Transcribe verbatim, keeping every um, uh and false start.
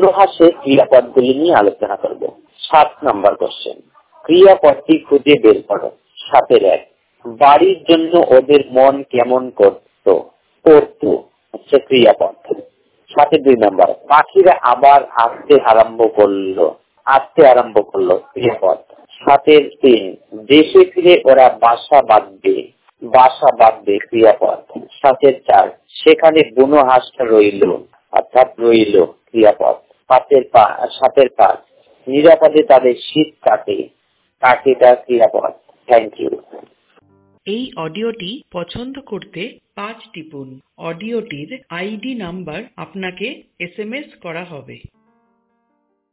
বুনো হাঁসের ক্রিয়াপদগুলি নিয়ে আলোচনা করব। সাত নম্বর কোশ্চেন, ক্রিয়াপদটি খুঁজে বের করো। সাতের এক, বাড়ির জন্য ওদের মন কেমন করত করতো হচ্ছে ক্রিয়াপদ। সাথে দুই নম্বর, পাখিরা আবার আসতে আরম্ভ করলো আসতে আরম্ভ করলো ক্রিয়াপদ। সাতের তিন, দেশে ফিরে ওরা বাসা বাঁধবে বাসা বাঁধবে ক্রিয়াপদ। সাতের চার, সেখানে বুনো হাঁসটা রইল অর্থাৎ রইল ক্রিয়াপদ। পাঁচের সাতের পাঁচ, নিরাপদে তাদের শীত কাটে কাটেটা ক্রিয়াপদ। Thank you. এই অডিওটি পছন্দ করতে পাঁচ টিপুন। অডিওটির আইডি নাম্বার আপনাকে এস এম এস করা হবে।